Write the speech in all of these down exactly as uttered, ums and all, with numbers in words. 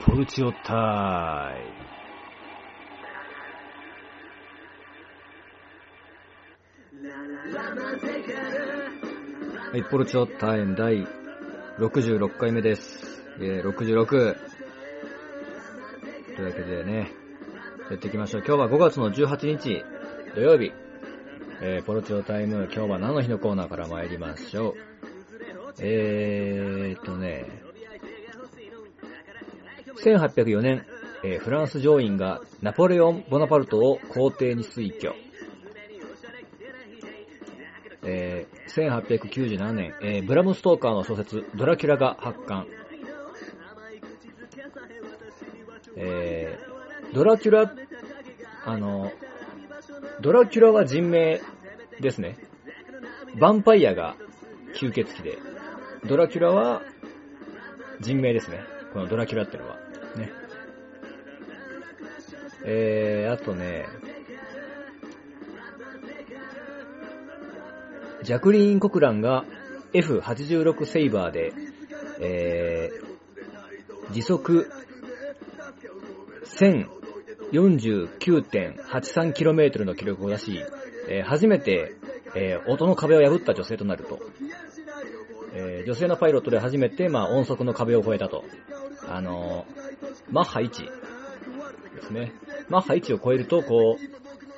ポルチオタイム。はい、ポルチオタイムだいろくじゅうろっかいめです。えー、ろくじゅうろく。というわけでね、やっていきましょう。今日はごがつのじゅうはちにち土曜日。えー、ポルチオタイム、今日は何の日のコーナーから参りましょう。えーっとね、せんはっぴゃくよねん、えー、フランス上院がナポレオン・ボナパルトを皇帝に推挙。えー、せんはっぴゃくきゅうじゅうななねん、えー、ブラム・ストーカーの小説ドラキュラが発刊。えー、ドラキュラ、あの、ドラキュラは人名ですね。ヴァンパイアが吸血鬼で、ドラキュラは人名ですね。このドラキュラってのは。ね。えー、あとね、ジャクリーン・コクランが エフはちじゅうろく セイバーで、えー、時速 せんよんじゅうきゅうてんはちさんキロメートル の記録を出し、えー、初めて、えー、音の壁を破った女性となると。えー、女性のパイロットで初めて、まあ、音速の壁を越えたと。あのー、マッハいちですね。マッハいちを超えると、こう、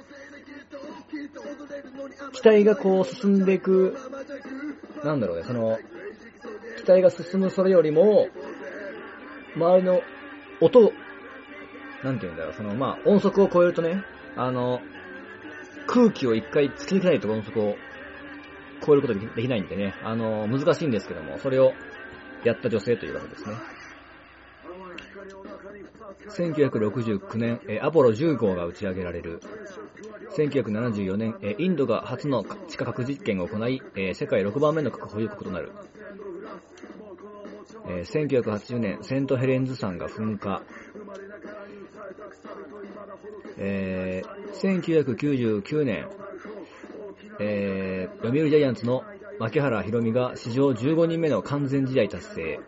機体がこう進んでいく、なんだろうね、その、機体が進むそれよりも、周りの音、なんていうんだろう、その、まあ、音速を超えるとね、あの、空気を一回突き抜けないと音速を超えることができないんでね、あの、難しいんですけども、それをやった女性というわけですね。せんきゅうひゃくろくじゅうきゅうねん、えー、アポロじゅうごうが打ち上げられる。せんきゅうひゃくななじゅうよねん、えー、インドが初の地下核実験を行い、えー、世界ろくばんめの核保有国となる。えー、せんきゅうひゃくはちじゅうねん、セントヘレンズ山が噴火。えー、せんきゅうひゃくきゅうじゅうきゅうねん、えー、読売ジャイアンツの牧原宏美が史上じゅうごにんめの完全試合達成。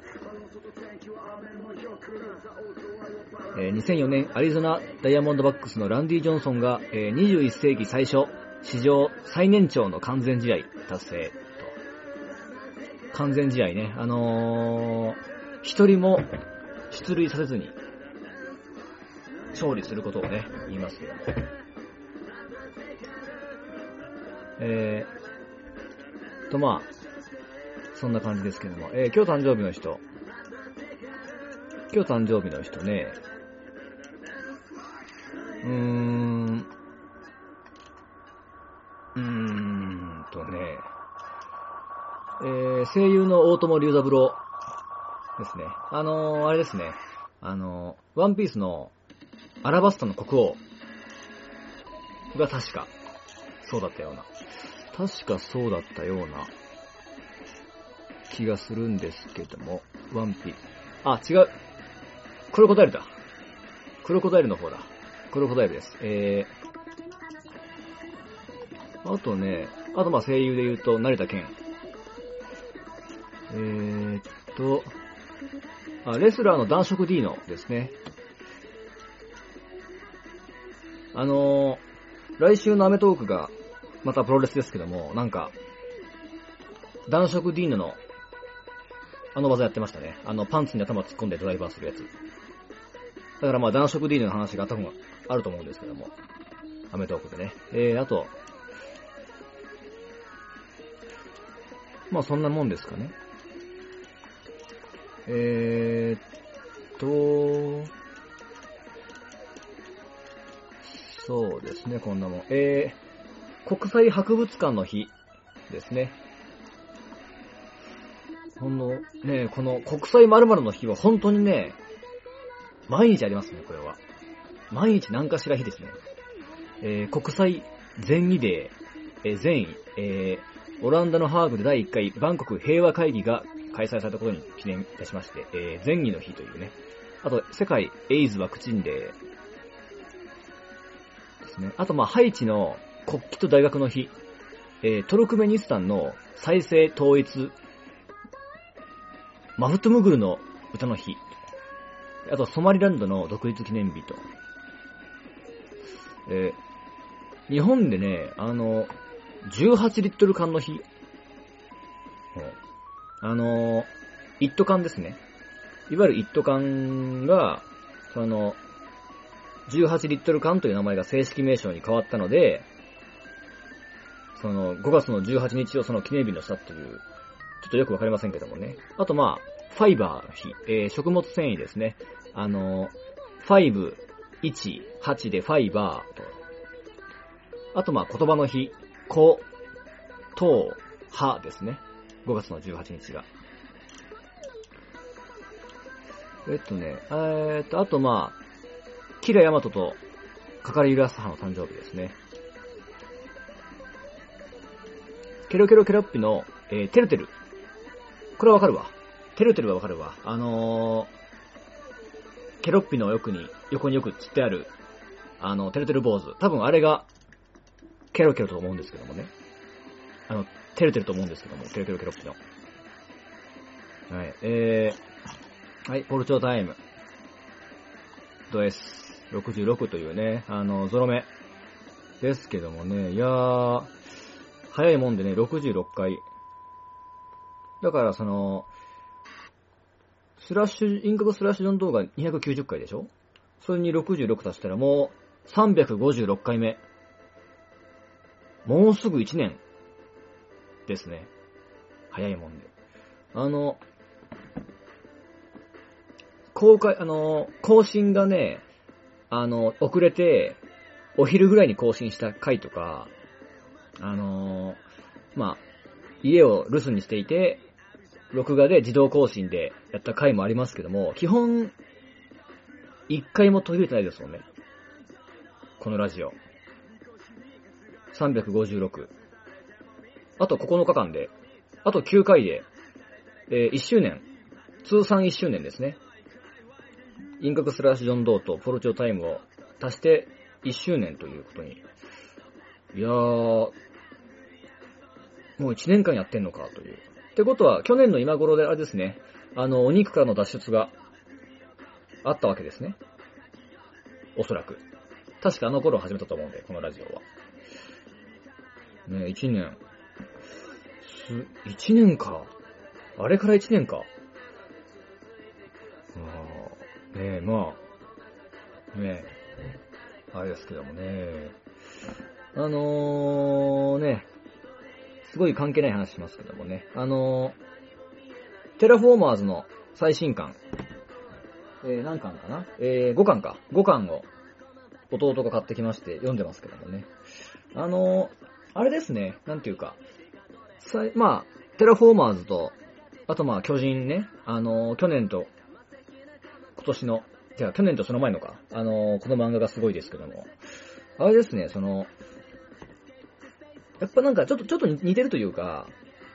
えー、にせんよねん、アリゾナダイヤモンドバックスのランディ・ジョンソンが、えー、にじゅういっせいき最初、史上最年長の完全試合達成と。完全試合ね、あのー、一人も出塁させずに勝利することをね、言いますけども。えーと、まあ、そんな感じですけども、えー、今日誕生日の人、今日誕生日の人ね、うーん、うーんとね、えー、声優の大友龍三郎ですね。あのー、あれですね、あのー、ワンピースのアラバスタの国王が確かそうだったような、確かそうだったような気がするんですけども、ワンピース、あ、違う、クロコダイルだ。クロコダイルの方だ。クロコダイルです。えー、あとね、あとまあ声優で言うと、成田健。えーっと、あ、レスラーの男色 D のですね。あのー、来週のアメトークが、またプロレスですけども、なんか、男色 D の、あの技やってましたね。あの、パンツに頭突っ込んでドライバーするやつ。だからまあ、男色 D の話が多分あると思うんですけども、アメトークでね。えー、あと、まあそんなもんですかね。えーっと、そうですね、こんなもん。えー、国際博物館の日ですね。このね、この国際〇〇の日は本当にね、毎日ありますね、これは。毎日何かしら日ですね。えー、国際善意デー、えー、善意、えー、オランダのハーグでだいいっかいバンコク平和会議が開催されたことに記念いたしまして、えー、善意の日というね。あと、世界エイズワクチンデーですね。あと、まあ、ハイチの国旗と大学の日、えー、トルクメニスタンの再生統一、マフトゥムグルの歌の日。 あとソマリランドの独立記念日と。えー、日本でね、あの、じゅうはちリットル缶の日。あの、一斗缶ですね。いわゆる一斗缶が、その、じゅうはちリットル缶という名前が正式名称に変わったので、その、ごがつのじゅうはちにちをその記念日にしたっていう、ちょっとよくわかりませんけどもね。あとまあ、ファイバーの日、えー、食物繊維ですね。あの、ファイブ、いち、はちでファイバーと。あとまあ、言葉の日、こ、と、はですね。ごがつのじゅうはちにちが。えっとね、えー、っと、あとまあ、キラヤマトとカカリユラスハの誕生日ですね。ケロケロケロッピの、えー、テルテル。これはわかるわ。テルテルはわかるわ。あのー、ケロッピの横に、横によく釣ってある、あの、テルテル坊主。多分あれが、ケロケロと思うんですけどもね。あの、テルテルと思うんですけども、ケロケロケロッピの。はい、えー、はい、ポルチョタイム。ド エスろくじゅうろく というね、あの、ゾロ目。ですけどもね、いやー、早いもんでね、ろくじゅうろっかい。だからその、スラッシュ、インカクスラッシュジョン動画にひゃくきゅうじゅっかいでしょ？それにろくじゅうろく足したらもうさんびゃくごじゅうろっかいめ。もうすぐいちねんですね。早いもんで。あの、公開、あの、更新がね、あの、遅れて、お昼ぐらいに更新した回とか、あのー、まあ、家を留守にしていて、録画で自動更新でやった回もありますけども、基本、一回も途切れてないですもんね。このラジオ。さんびゃくごじゅうろく。あとここのかかんで、あときゅうかいで、えー、いっしゅうねん。通算いっしゅうねんですね。インカクスラッシュジョンドーとポルチョタイムを足していっしゅうねんということに。いやー、もういちねんかんやってんのかという。ってことは、去年の今頃であれですね、あの、お肉からの脱出があったわけですね。おそらく。確かあの頃始めたと思うんで、このラジオは。ねえ、いちねん。す、いちねんか。あれからいちねんか。あねえ、まあ、ねえ、あれですけどもね。あのー、ね、すごい関係ない話しますけどもね。あのー、テラフォーマーズの最新刊。えー、何巻かなえー、ごかんか。ごかんを弟が買ってきまして読んでますけどもね。あのー、あれですね、なんていうか、さいまあ、テラフォーマーズと、あとまあ巨人ね、あのー、去年と、今年の、じゃあ去年とその前のか、あのー、この漫画がすごいですけども、あれですね、その、やっぱなんかちょっと、ちょっと似てるというか、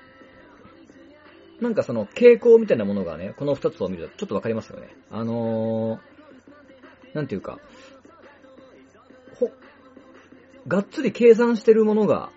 なんかその傾向みたいなものがね、この二つを見るとちょっとわかりますよね。あのー、なんていうか、ほ、がっつり計算してるものが、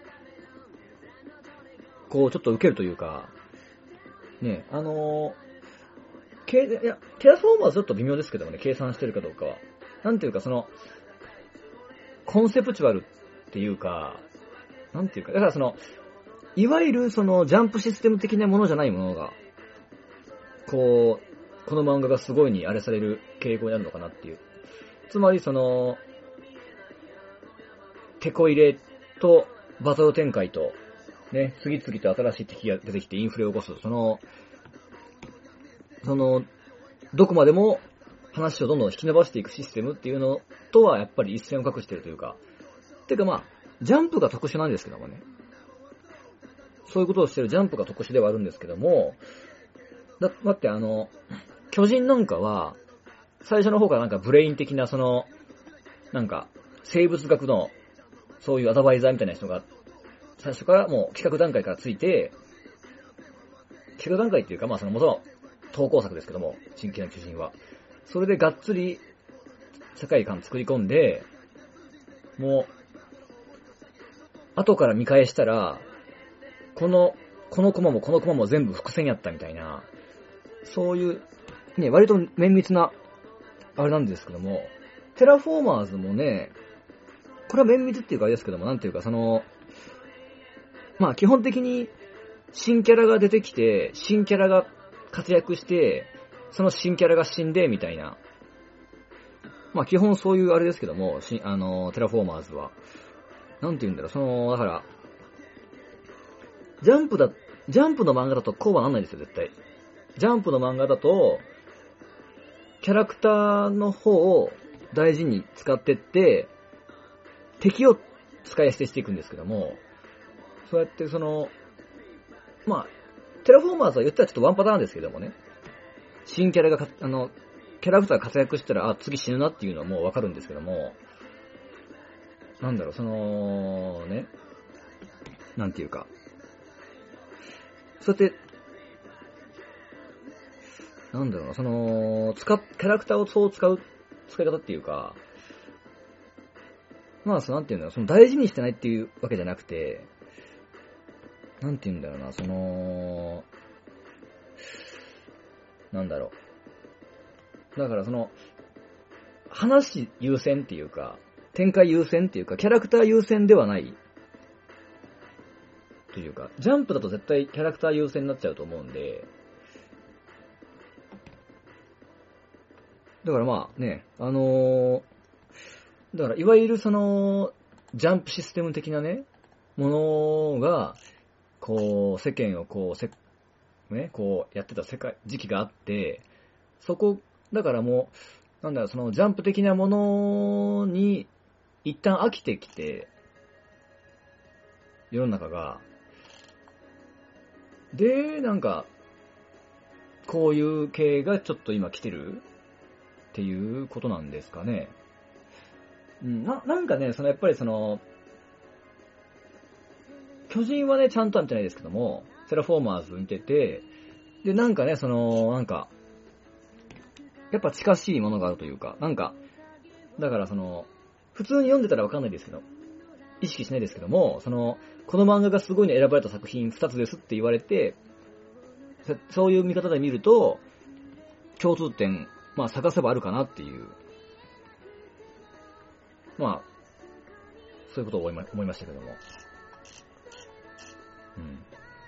こうちょっと受けるというか、ね、あのー、けいや、テラフォーマーはちょっと微妙ですけどもね、計算してるかどうかは。なんていうかその、コンセプチュアルっていうか、なんていうか、だからその、いわゆるそのジャンプシステム的なものじゃないものが、こう、この漫画がすごいにあれされる傾向にあるのかなっていう。つまりその、テコ入れとバトル展開と、ね、次々と新しい敵が出てきてインフレを起こす。その、その、どこまでも話をどんどん引き伸ばしていくシステムっていうのとはやっぱり一線を画しているというか、てかまあ、ジャンプが特殊なんですけどもね。そういうことをしてるジャンプが特殊ではあるんですけども、だ、だってあの、巨人なんかは、最初の方からなんかブレイン的なその、なんか、生物学の、そういうアドバイザーみたいな人が、最初からもう企画段階からついて、企画段階っていうかまあその元の投稿作ですけども、進撃の巨人は。それでがっつり、世界観作り込んで、もう、後から見返したら、この、このコマもこのコマも全部伏線やったみたいな、そういう、ね、割と綿密なあれなんですけども、テラフォーマーズもね、これは綿密っていうかあれですけども、なんていうかその、まあ基本的に新キャラが出てきて、新キャラが活躍して、その新キャラが死んで、みたいな。まあ基本そういうあれですけども、しあの、テラフォーマーズは。なんて言うんだろう、その、だから、ジャンプだ、ジャンプの漫画だとこうはなんないんですよ、絶対。ジャンプの漫画だと、キャラクターの方を大事に使ってって、敵を使い捨てしていくんですけども、そうやってその、まあ、テラフォーマーズは言ったらちょっとワンパターンですけどもね、新キャラがか、あの、キャラクターが活躍したら、あ、次死ぬなっていうのはもうわかるんですけども、なんだろう、その、ね、なんていうか、そうやって、なんだろうな、その、使っ、キャラクターをそう使う、使い方っていうか、まあ、その、なんていうんだろう、その大事にしてないっていうわけじゃなくて、なんていうんだろうな、その、なんだろう。だからその、話優先っていうか、展開優先っていうか、キャラクター優先ではないというか、ジャンプだと絶対キャラクター優先になっちゃうと思うんで、だからまあね、あのー、だからいわゆるその、ジャンプシステム的なね、ものが、こう、世間をこう、せ、ね、こう、やってた世界、時期があって、そこ、だからもう、なんだろう、そのジャンプ的なものに、一旦飽きてきて、世の中が、で、なんか、こういう系がちょっと今来てるっていうことなんですかね。うん、な、なんかね、そのやっぱりその、巨人はね、ちゃんとは見てないですけども、セラフォーマーズ見てて、で、なんかね、その、なんか、やっぱ近しいものがあるというか、なんか、だからその、普通に読んでたらわかんないですけど、意識しないですけども、その、この漫画がすごいの選ばれた作品ふたつですって言われて、そういう見方で見ると、共通点、まあ探せばあるかなっていう、まあ、そういうことを思いま、思いましたけども。うん。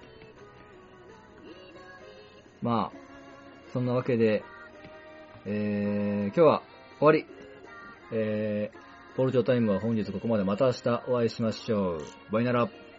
まあ、そんなわけで、えー、今日は終わり。えー、ポルチョタイムは本日ここまで。また明日お会いしましょう。バイナラ。